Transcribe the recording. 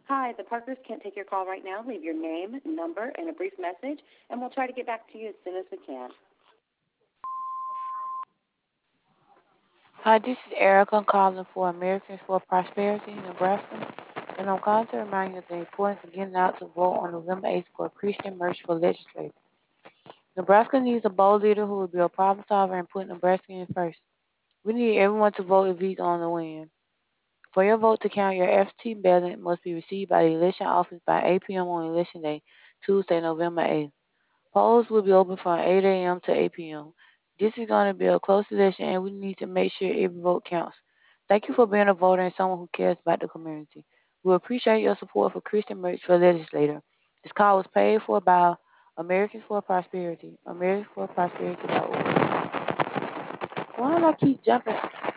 Hi, the Parkers can't take your call right now. Leave your name, number, and a brief message, and we'll try to get back to you as soon as we can. Hi, this is Erica. I'm calling for Americans for Prosperity in Nebraska, and I'm calling to remind you of the importance of getting out to vote on November 8th for Christian Merch for legislator. Nebraska needs a bold leader who will be a problem solver and put Nebraska in first. We need everyone to vote if he's on the win. For your vote to count, your absentee ballot must be received by the election office by 8 p.m. on election day, Tuesday, November 8th. Polls will be open from 8 a.m. to 8 p.m. This is going to be a close election, and we need to make sure every vote counts. Thank you for being a voter and someone who cares about the community. We appreciate your support for Christian Merch for Legislator. This call was paid for by Americans for Prosperity, AmericansForProsperity.org. Why do I keep jumping?